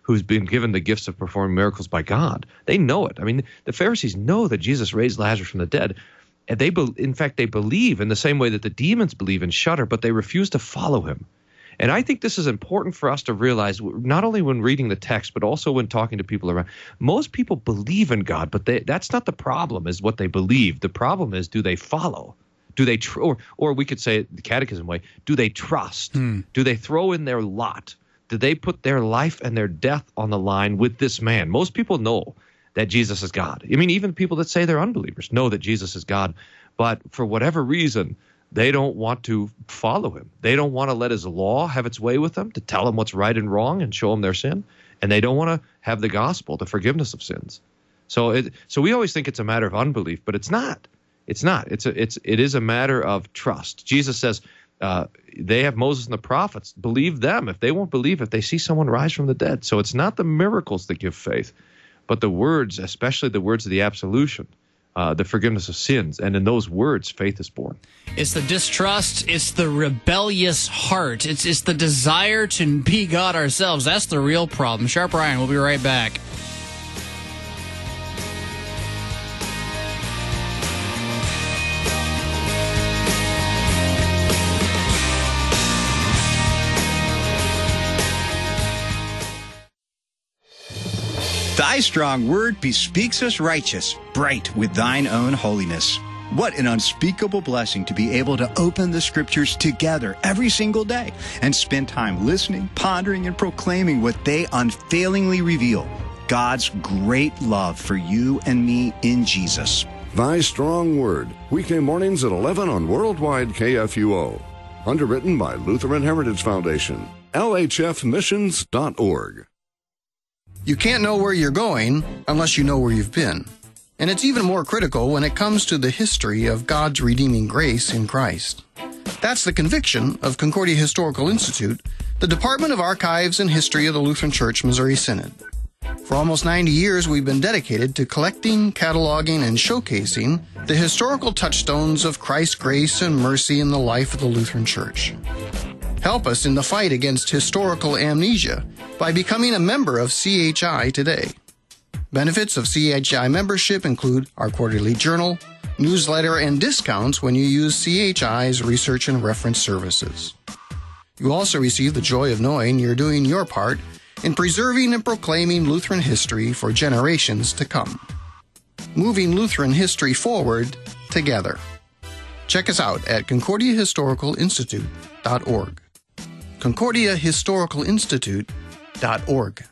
who's been given the gifts of performing miracles by God. They know it. I mean, the Pharisees know that Jesus raised Lazarus from the dead. And in fact, they believe in the same way that the demons believe and shudder, but they refuse to follow him. And I think this is important for us to realize, not only when reading the text, but also when talking to people around. Most people believe in God, but that's not the problem, is what they believe. The problem is, do they follow? Do they, or we could say it the catechism way, do they trust? Do they throw in their lot? Do they put their life and their death on the line with this man? Most people know that Jesus is God. I mean, even people that say they're unbelievers know that Jesus is God, but for whatever reason, they don't want to follow him. They don't want to let his law have its way with them, to tell them what's right and wrong and show them their sin, and they don't want to have the gospel, the forgiveness of sins. So we always think it's a matter of unbelief, but it's not. It's not. It is a matter of trust. Jesus says, they have Moses and the prophets. Believe them. If they won't believe, if they see someone rise from the dead. So it's not the miracles that give faith, but the words, especially the words of the absolution, the forgiveness of sins. And in those words, faith is born. It's the distrust. It's the rebellious heart. It's the desire to be God ourselves. That's the real problem. Sharper Iron, we'll be right back. Thy strong word bespeaks us righteous, bright with thine own holiness. What an unspeakable blessing to be able to open the scriptures together every single day and spend time listening, pondering, and proclaiming what they unfailingly reveal. God's great love for you and me in Jesus. Thy Strong Word, weekday mornings at 11 on Worldwide KFUO. Underwritten by Lutheran Heritage Foundation, lhfmissions.org. You can't know where you're going unless you know where you've been. And it's even more critical when it comes to the history of God's redeeming grace in Christ. That's the conviction of Concordia Historical Institute, the Department of Archives and History of the Lutheran Church Missouri Synod. For almost 90 years, we've been dedicated to collecting, cataloging, and showcasing the historical touchstones of Christ's grace and mercy in the life of the Lutheran Church. Help us in the fight against historical amnesia by becoming a member of CHI today. Benefits of CHI membership include our quarterly journal, newsletter, and discounts when you use CHI's research and reference services. You also receive the joy of knowing you're doing your part in preserving and proclaiming Lutheran history for generations to come. Moving Lutheran history forward together. Check us out at concordiahistoricalinstitute.org. concordiahistoricalinstitute.org.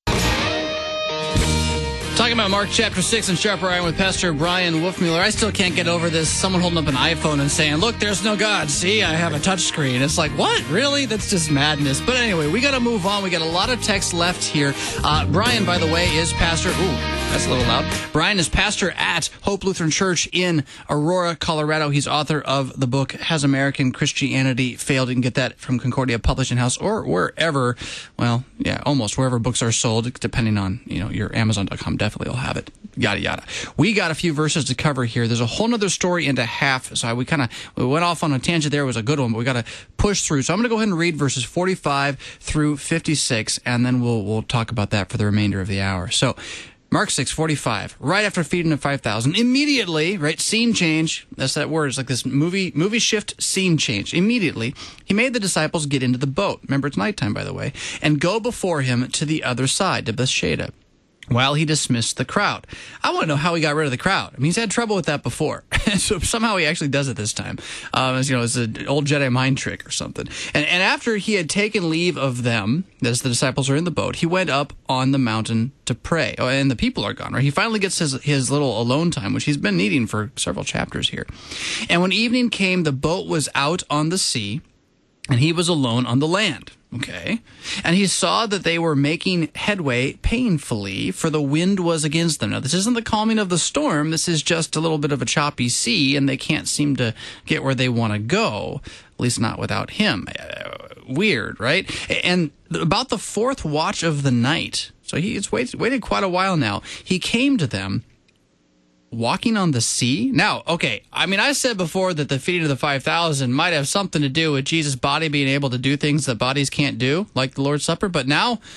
Talking about Mark chapter 6 and Sharper Iron with Pastor Brian Wolfmueller. I still can't get over this. Someone holding up an iPhone and saying, look, there's no God. See, I have a touch screen. It's like, what? Really? That's just madness. But anyway, we got to move on. We got a lot of text left here. Brian, by the way, is pastor. Ooh, that's a little loud. Brian is pastor at Hope Lutheran Church in Aurora, Colorado. He's author of the book, Has American Christianity Failed? You can get that from Concordia Publishing House or wherever, well, yeah, almost wherever books are sold, depending on, your Amazon.com. Definitely will have it. Yada, yada. We got a few verses to cover here. There's a whole nother story and a half. So we went off on a tangent there. It was a good one, but we got to push through. So I'm going to go ahead and read verses 45 through 56, and then we'll talk about that for the remainder of the hour. So Mark 6:45, right after feeding the 5,000, immediately, right, scene change, that's that word, it's like this movie shift, scene change. Immediately, he made the disciples get into the boat, remember it's nighttime, by the way, and go before him to the other side, to Bethsaida, while he dismissed the crowd. I want to know how he got rid of the crowd. I mean, he's had trouble with that before. So somehow he actually does it this time. It's an old Jedi mind trick or something. And after he had taken leave of them, as the disciples are in the boat, he went up on the mountain to pray. Oh, and the people are gone, right? He finally gets his little alone time, which he's been needing for several chapters here. And when evening came, the boat was out on the sea, and he was alone on the land. Okay. And he saw that they were making headway painfully, for the wind was against them. Now, this isn't the calming of the storm. This is just a little bit of a choppy sea, and they can't seem to get where they want to go, at least not without him. Weird, right? And about the fourth watch of the night, so he's waited quite a while now, he came to them, walking on the sea? Now, okay, I mean, I said before that the feeding of the 5,000 might have something to do with Jesus' body being able to do things that bodies can't do, like the Lord's Supper, but now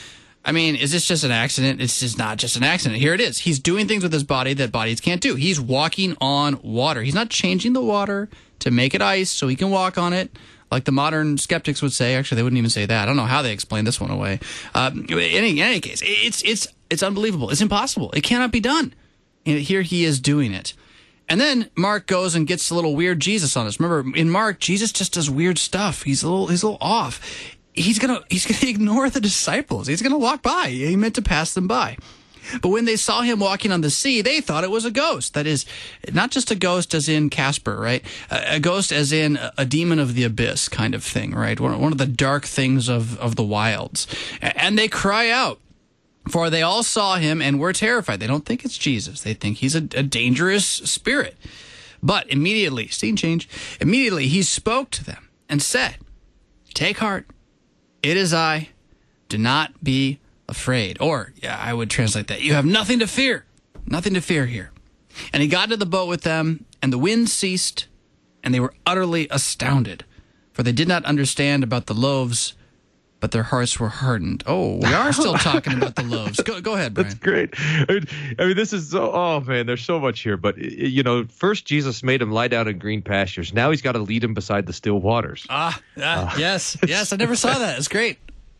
I mean, is this just an accident? It's just not just an accident. Here it is. He's doing things with his body that bodies can't do. He's walking on water. He's not changing the water to make it ice so he can walk on it, like the modern skeptics would say. Actually, they wouldn't even say that. I don't know how they explain this one away. In any case, it's unbelievable. It's impossible. It cannot be done. And here he is doing it. And then Mark goes and gets a little weird Jesus on us. Remember, in Mark, Jesus just does weird stuff. He's a little off. He's gonna ignore the disciples. He's gonna walk by. He meant to pass them by. But when they saw him walking on the sea, they thought it was a ghost. That is, not just a ghost as in Casper, right? A ghost as in a demon of the abyss kind of thing, right? One of the dark things of the wilds. And they cry out, for they all saw him and were terrified. They don't think it's Jesus. They think he's a dangerous spirit. But immediately, scene change, immediately he spoke to them and said, "Take heart. It is I. Do not be afraid." Or, yeah, I would translate that. You have nothing to fear. Nothing to fear here. And he got into the boat with them, and the wind ceased, and they were utterly astounded, for they did not understand about the loaves, but their hearts were hardened. Oh, we are still talking about the loaves. Go ahead, Brian. That's great. I mean, this is so, oh man, there's so much here. But, first Jesus made him lie down in green pastures. Now he's got to lead him beside the still waters. Yes. I never saw that. It's great.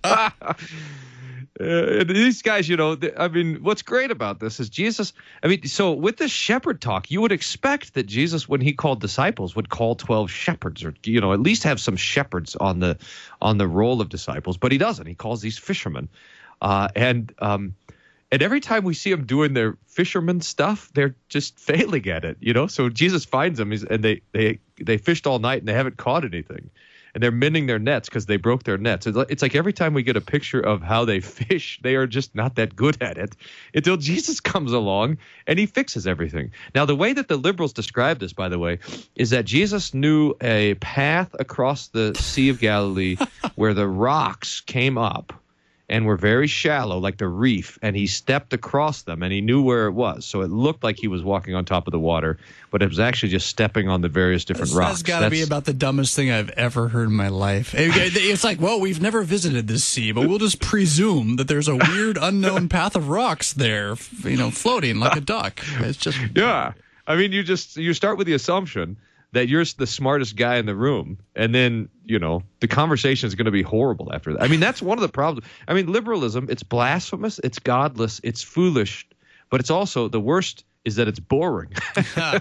These guys, what's great about this is Jesus. So with this shepherd talk, you would expect that Jesus, when he called disciples, would call 12 shepherds, or at least have some shepherds on the role of disciples. But he doesn't. He calls these fishermen, and every time we see them doing their fisherman stuff, they're just failing at it. So Jesus finds them, and they fished all night and they haven't caught anything. And they're mending their nets because they broke their nets. It's like every time we get a picture of how they fish, they are just not that good at it until Jesus comes along and he fixes everything. Now, the way that the liberals describe this, by the way, is that Jesus knew a path across the Sea of Galilee where the rocks came up and were very shallow, like the reef, and he stepped across them, and he knew where it was. So it looked like he was walking on top of the water, but it was actually just stepping on the various different rocks. That's got to be about the dumbest thing I've ever heard in my life. It's like, well, we've never visited this sea, but we'll just presume that there's a weird, unknown path of rocks there, floating like a duck. It's just... Yeah. I mean, you start with the assumption that you're the smartest guy in the room, and then, the conversation is going to be horrible after that. I mean, that's one of the problems. I mean, liberalism, it's blasphemous, it's godless, it's foolish, but it's also, the worst is that it's boring. I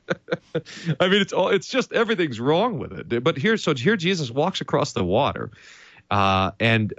mean, it's just everything's wrong with it. But here Jesus walks across the water, and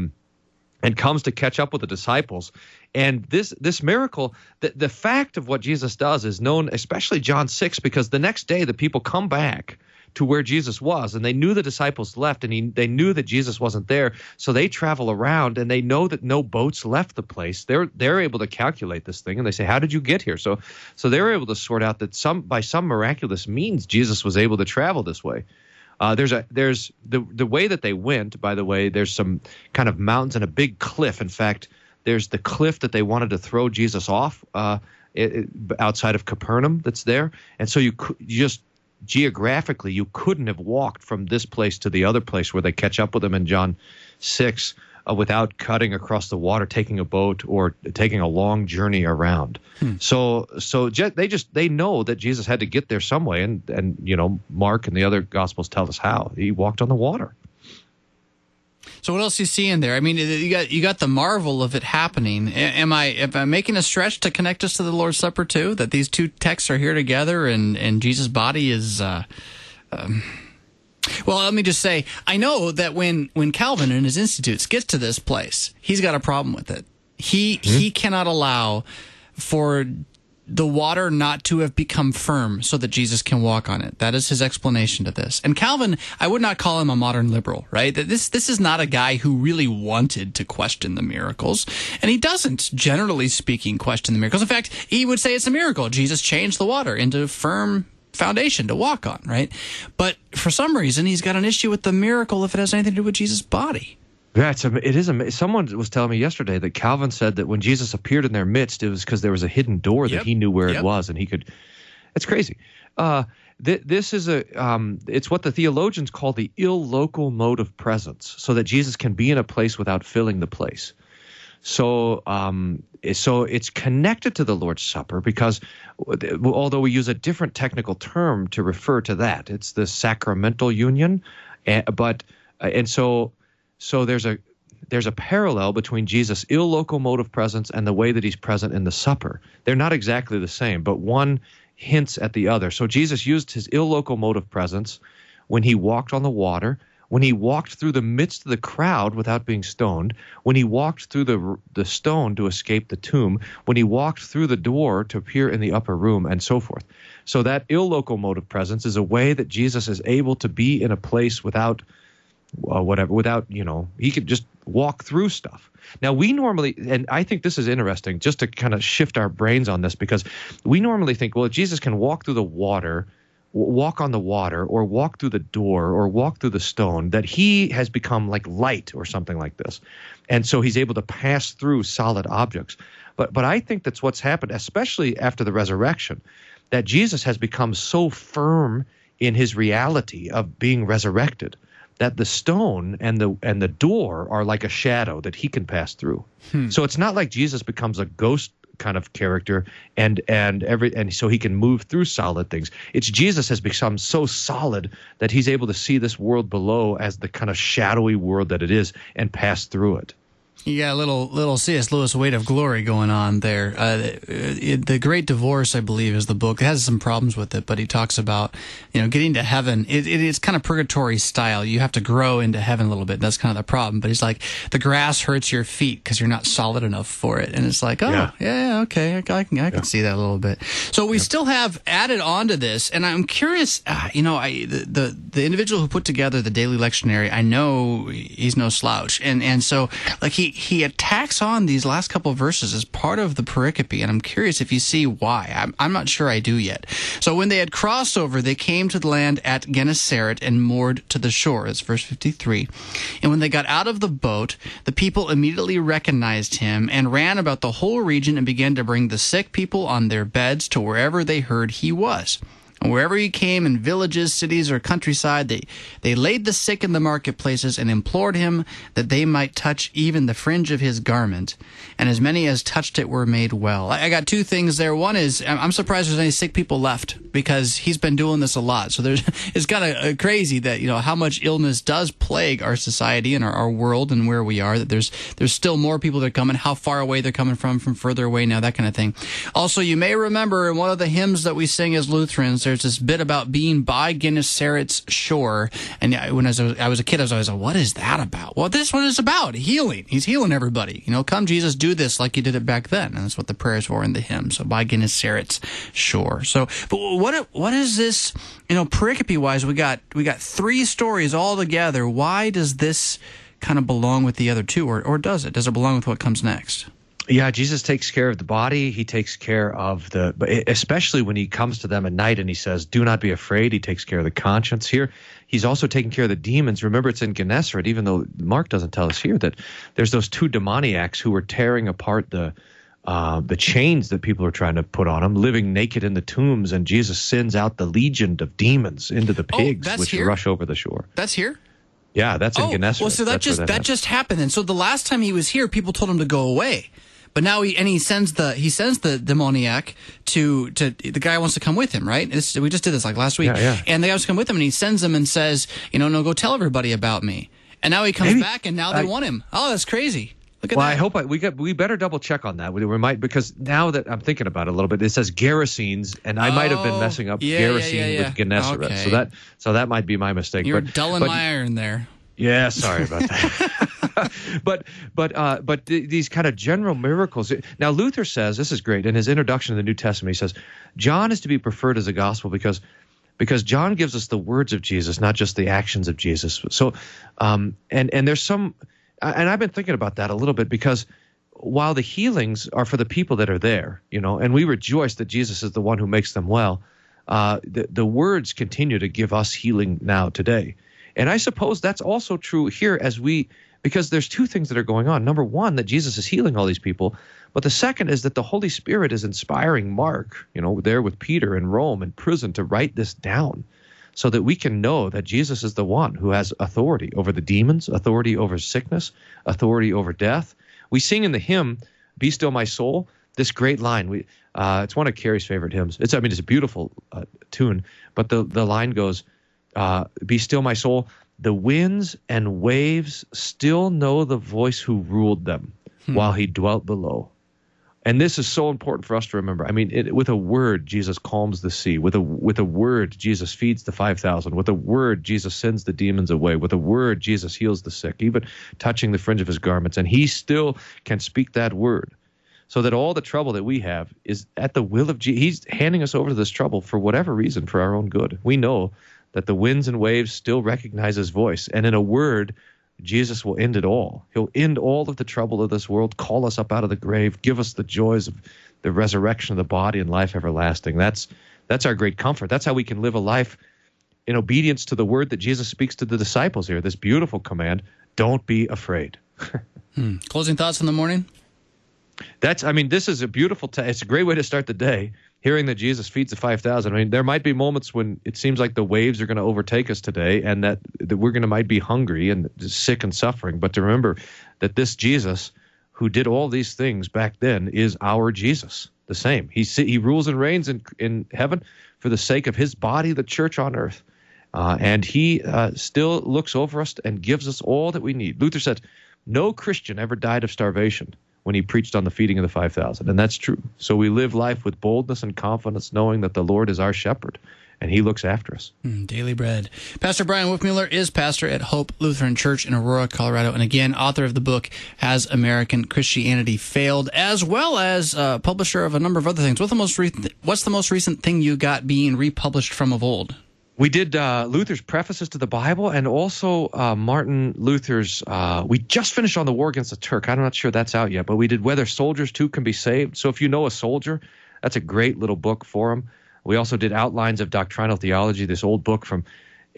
comes to catch up with the disciples. And this miracle, the fact of what Jesus does is known, especially John 6, because the next day the people come back to where Jesus was, and they knew the disciples left, and they knew that Jesus wasn't there, so they travel around, and they know that no boats left the place. They're able to calculate this thing, and they say, "How did you get here?" So they're able to sort out that by some miraculous means Jesus was able to travel this way. There's the way that they went, by the way, there's some kind of mountains and a big cliff. In fact, there's the cliff that they wanted to throw Jesus off outside of Capernaum that's there. And so you just geographically, you couldn't have walked from this place to the other place where they catch up with him in John 6 without cutting across the water, taking a boat, or taking a long journey around. So they know that Jesus had to get there some way, and Mark and the other Gospels tell us how. He walked on the water. So what else do you see in there? I mean, you got the marvel of it happening. Am I making a stretch to connect us to the Lord's Supper too? That these two texts are here together, and Jesus' body is. Well, let me just say, I know that when Calvin in his Institutes gets to this place, he's got a problem with it. He cannot allow for the water not to have become firm so that Jesus can walk on it. That is his explanation to this. And Calvin, I would not call him a modern liberal, right? This is not a guy who really wanted to question the miracles. And he doesn't, generally speaking, question the miracles. In fact, he would say it's a miracle. Jesus changed the water into firm foundation to walk on, right? But for some reason, he's got an issue with the miracle if it has anything to do with Jesus' body. Yeah, it is amazing. Someone was telling me yesterday that Calvin said that when Jesus appeared in their midst, it was because there was a hidden door that he knew where it was, and he could. It's crazy. This is it's what the theologians call the illocal mode of presence, so that Jesus can be in a place without filling the place. So it's connected to the Lord's Supper because although we use a different technical term to refer to that, it's the sacramental union. So there's a parallel between Jesus' illocomotive presence and the way that he's present in the supper. They're not exactly the same, but one hints at the other. So Jesus used his illocomotive presence when he walked on the water, when he walked through the midst of the crowd without being stoned, when he walked through the stone to escape the tomb, when he walked through the door to appear in the upper room, and so forth. So that illocomotive presence is a way that Jesus is able to be in a place without he could just walk through stuff. Now we normally, and I think this is interesting, just to kind of shift our brains on this, because we normally think, well, if Jesus can walk through the water, walk on the water, or walk through the door, or walk through the stone, that he has become like light or something like this. And so he's able to pass through solid objects. But I think that's what's happened, especially after the resurrection, that Jesus has become so firm in his reality of being resurrected that the stone and the door are like a shadow that he can pass through. So it's not like Jesus becomes a ghost kind of character and so he can move through solid things. It's Jesus has become so solid that he's able to see this world below as the kind of shadowy world that it is and pass through it. You got a little C.S. Lewis weight of glory going on there. The Great Divorce, I believe, is the book. It has some problems with it, but he talks about, getting to heaven. It's kind of purgatory style. You have to grow into heaven a little bit. That's kind of the problem. But he's like, the grass hurts your feet because you're not solid enough for it. And it's like, yeah, okay, I can see that a little bit. So we still have added on to this, and I'm curious. The individual who put together the daily lectionary, I know he's no slouch, and so like he attacks on these last couple of verses as part of the pericope, and I'm curious if you see why. I'm not sure I do yet. So when they had crossed over, they came to the land at Gennesaret and moored to the shore. That's verse 53. And when they got out of the boat, the people immediately recognized him and ran about the whole region and began to bring the sick people on their beds to wherever they heard he was. And wherever he came, in villages, cities, or countryside, they laid the sick in the marketplaces and implored him that they might touch even the fringe of his garment. And as many as touched it were made well. I got two things there. One is, I'm surprised there's any sick people left, because he's been doing this a lot. So it's kind of crazy that, how much illness does plague our society and our world and where we are, that there's still more people that are coming, how far away they're coming from further away now, that kind of thing. Also, you may remember in one of the hymns that we sing as Lutherans, there's this bit about being by Gennesaret's shore. And when I was a kid, I was always like, what is that about? Well, this one is about healing. He's healing everybody. Come, Jesus, do this like you did it back then. And that's what the prayer is for in the hymn. So by Gennesaret's shore. So, but what is this, pericope-wise? We got three stories all together. Why does this kind of belong with the other two? Or does it? Does it belong with what comes next? Yeah, Jesus takes care of the body. He takes care of especially when he comes to them at night and he says, do not be afraid. He takes care of the conscience here. He's also taking care of the demons. Remember, it's in Gennesaret, even though Mark doesn't tell us here, that there's those two demoniacs who were tearing apart the chains that people are trying to put on him, living naked in the tombs, and Jesus sends out the legion of demons into the pigs, which rush over the shore. That's here? Yeah, that's in Gennesaret. Well, so that just happened. And so the last time he was here, people told him to go away. But now he sends the demoniac to the guy wants to come with him, right? We just did this like last week. Yeah. And the guy wants to come with him, and he sends him and says, no, go tell everybody about me. And now he comes back, and now they want him. Oh, that's crazy. Look at that. I hope we better double check on that. We might, because now that I'm thinking about it a little bit, it says Gerasenes, and I might have been messing up Gerasene with Gennesaret. Okay. So that might be my mistake. You're dulling my iron there. Yeah, sorry about that. but these kind of general miracles. Now Luther says, this is great, in his introduction to the New Testament, he says John is to be preferred as a gospel because John gives us the words of Jesus, not just the actions of Jesus. So and there's some, and I've been thinking about that a little bit, because while the healings are for the people that are there, and we rejoice that Jesus is the one who makes them well, the words continue to give us healing now today. And I suppose that's also true here because there's two things that are going on. Number one, that Jesus is healing all these people. But the second is that the Holy Spirit is inspiring Mark, there with Peter in Rome in prison, to write this down so that we can know that Jesus is the one who has authority over the demons, authority over sickness, authority over death. We sing in the hymn, "Be Still My Soul," this great line. It's one of Carrie's favorite hymns. It's a beautiful tune, but the line goes, "Be still my soul. The winds and waves still know the voice who ruled them while he dwelt below." And this is so important for us to remember. I mean, with a word, Jesus calms the sea. With a word, Jesus feeds the 5,000. With a word, Jesus sends the demons away. With a word, Jesus heals the sick, even touching the fringe of his garments. And he still can speak that word. So that all the trouble that we have is at the will of Jesus. He's handing us over to this trouble for whatever reason, for our own good. We know that the winds and waves still recognize his voice. And in a word, Jesus will end it all. He'll end all of the trouble of this world, call us up out of the grave, give us the joys of the resurrection of the body and life everlasting. That's our great comfort. That's how we can live a life in obedience to the word that Jesus speaks to the disciples here, this beautiful command, don't be afraid. Closing thoughts in the morning? This is a beautiful, it's a great way to start the day, hearing that Jesus feeds the 5,000. I mean, there might be moments when it seems like the waves are going to overtake us today and that we're might be hungry and sick and suffering. But to remember that this Jesus who did all these things back then is our Jesus, the same. He rules and reigns in heaven for the sake of his body, the church on earth. And he still looks over us and gives us all that we need. Luther said, no Christian ever died of starvation when he preached on the feeding of the 5,000. And that's true. So we live life with boldness and confidence, knowing that the Lord is our shepherd and he looks after us. Daily bread. Pastor Brian Wolfmueller is pastor at Hope Lutheran Church in Aurora, Colorado. And again, author of the book, Has American Christianity Failed? As well as publisher of a number of other things. What's the most recent thing you got being republished from of old? We did Luther's prefaces to the Bible and also Martin Luther's, we just finished on the war against the Turk. I'm not sure that's out yet, but we did Whether Soldiers Too Can Be Saved. So if you know a soldier, that's a great little book for him. We also did Outlines of Doctrinal Theology, this old book from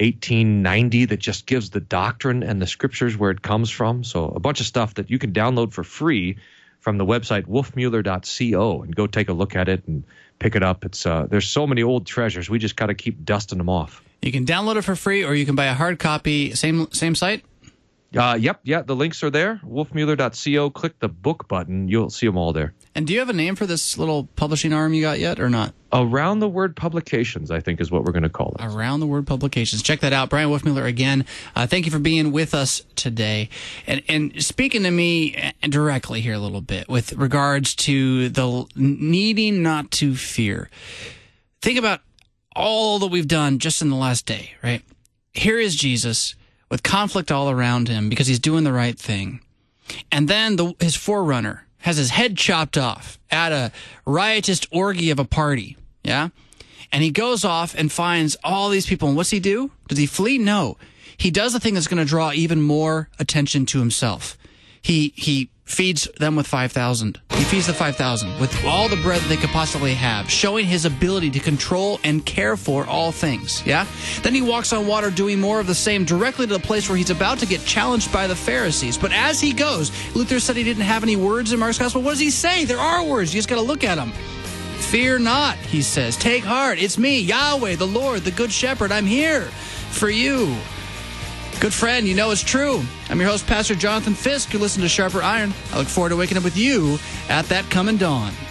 1890 that just gives the doctrine and the scriptures where it comes from. So a bunch of stuff that you can download for free from the website wolfmueller.co and go take a look at it and pick it up. It's there's so many old treasures. We just got to keep dusting them off. You can download it for free, or you can buy a hard copy. Same site? Yep. The links are there. wolfmueller.co. Click the book button. You'll see them all there. And do you have a name for this little publishing arm you got yet, or not? Around the Word Publications, I think, is what we're going to call it. Around the Word Publications. Check that out. Brian Wolfmueller again. Thank you for being with us today. And speaking to me directly here a little bit with regards to the needing not to fear. Think about all that we've done just in the last day, right? Here is Jesus with conflict all around him because he's doing the right thing. And then his forerunner has his head chopped off at a riotous orgy of a party, yeah? And he goes off and finds all these people. And what's he do? Does he flee? No. He does the thing that's going to draw even more attention to himself. He feeds them with 5,000. He feeds the 5,000 with all the bread that they could possibly have, showing his ability to control and care for all things, yeah? Then he walks on water doing more of the same directly to the place where he's about to get challenged by the Pharisees. But as he goes, Luther said he didn't have any words in Mark's Gospel. What does he say? There are words. You just got to look at them. Fear not, he says. Take heart. It's me, Yahweh, the Lord, the Good Shepherd. I'm here for you. Good friend, you know it's true. I'm your host, Pastor Jonathan Fisk. You listen to Sharper Iron. I look forward to waking up with you at that coming dawn.